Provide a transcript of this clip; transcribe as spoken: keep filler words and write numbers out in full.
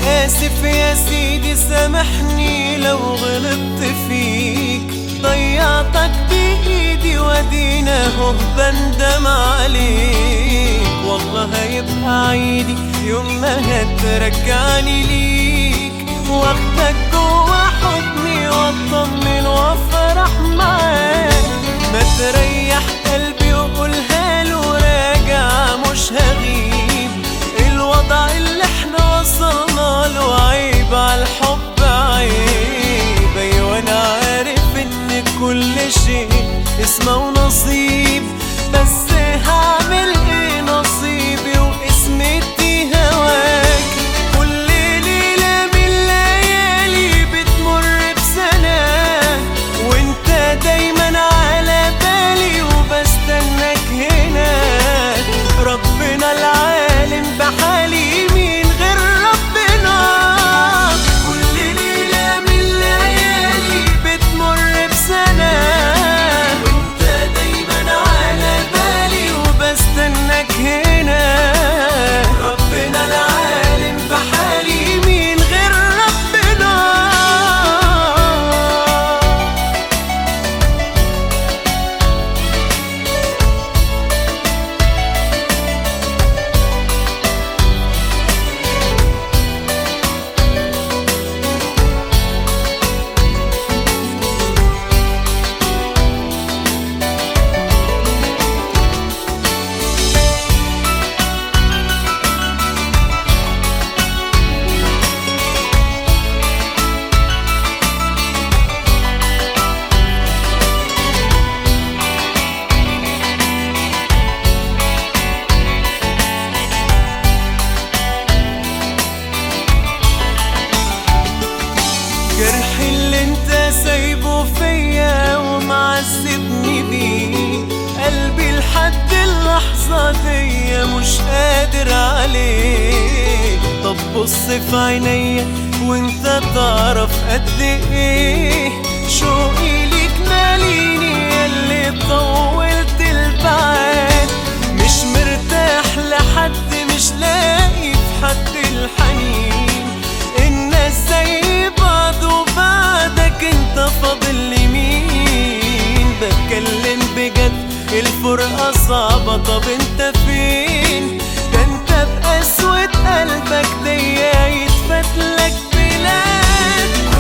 آسف يا سيدي سامحني لو غلطت فيك، ضيعتك بإيدي ودينا هو بندم عليك. والله هيبقى عيدي يوم ما هترجعني ليك، واخدك جوا حضني واطمن وافرح معاك. ما تريح قلبي وقولها له راجع مش هغيب، الوضع اللي احنا وصلنا له عيب عالحب عيب. ايوه انا عارف ان كل شيء اسمه نصيب، بس هعمل ايه نصيبي واسمتي هواك. كل ليلة من الليالي بتمر بسنة وانت دايما على بالي وبستناك هنا. ربنا العالم بحالي مين غير ربنا. كل ليلة من الليالي بتمر بسنة وانت دايما على بالي وبستناك هنا. ربنا العالم بحالي مين غير ربنا. الجرح اللي انت سايبه فيا ومعذبني بيه، قلبي لحد اللحظة دي مش قادر عليه. طب بص في عينيا وانت تعرف قد ايه شوقي ليك ماليني، اللي طولت البعاد. مش مرتاح لحد، مش لاقي في حد الحنين. الناس زي بعض وبعدك انت فاضل لي مين؟ بتكلم بجد الفرقة صعبة، طب انت فين؟ ده انت بقسوة قلبك دي يتفتلك بلاد.